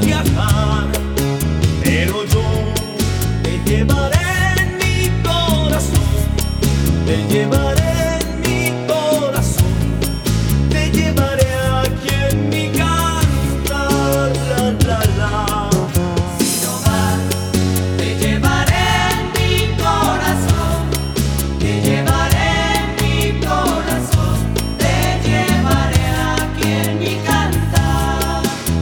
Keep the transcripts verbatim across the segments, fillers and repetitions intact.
viajar, pero yo te llevaré en mi corazón, te llevaré en mi corazón, te llevaré aquí en mi cantar, la la la. Si no vas, te llevaré en mi corazón, te llevaré en mi corazón, te llevaré aquí en mi cantar.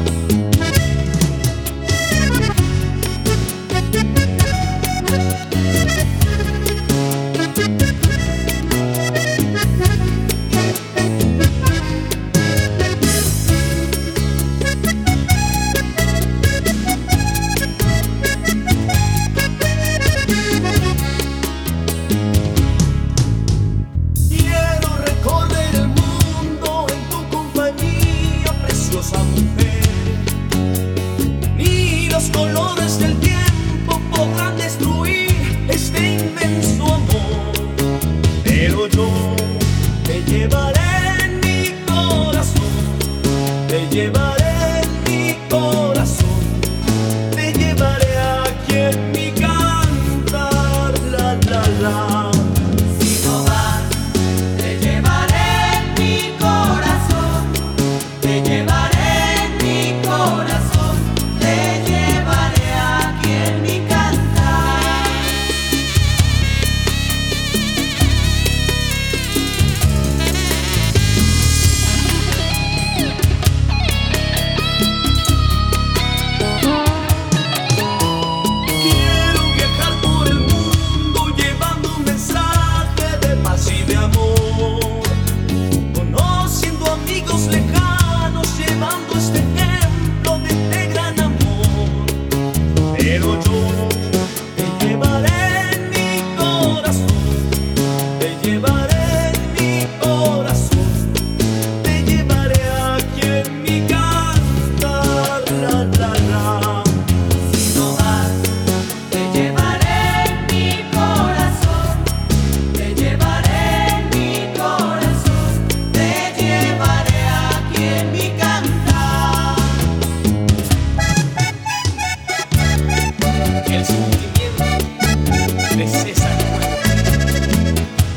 Quiero recorrer el mundo en tu compañía, preciosa mujer. Ni los colores del tiempo podrán destruir este inmenso amor, pero yo te llevaré en mi corazón, te llevaré en mi corazón, te llevaré aquí en mi cantar, la la la. Si no vas, te llevaré en mi corazón, te llevaré en mi corazón, te llevaré aquí en mi cantar. Quiero viajar por el mundo llevando un mensaje de paz y de amor, conociendo amigos lejanos, llevando este ejemplo de este gran amor. Pero yo te llevaré en mi corazón, te llevaré en mi corazón, te llevaré aquí en mi cantar, la la la. Si no vas, te llevaré en mi corazón, te llevaré en mi corazón, te llevaré aquí en mi cantar. El sentimiento de César Cuevas.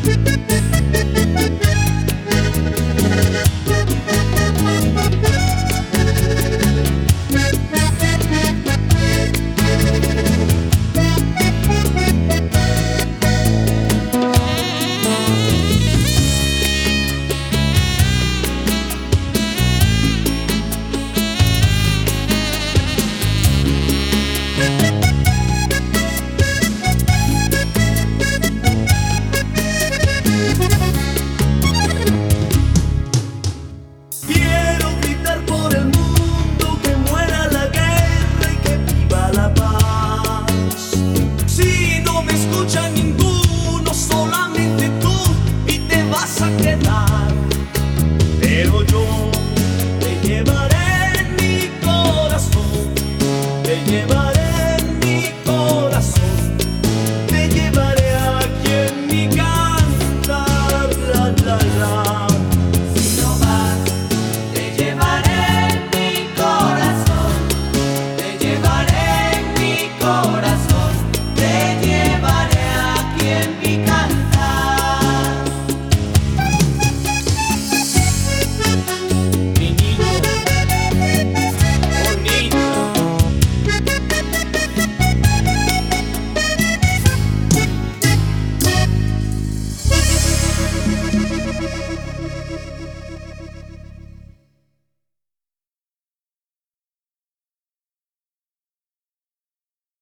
Quiero gritar por el mundo que muera la guerra y que viva la paz. Si no me escucha ninguno, solamente tú, y te vas a quedar. Pero yo te llevaré en mi corazón, te llevaré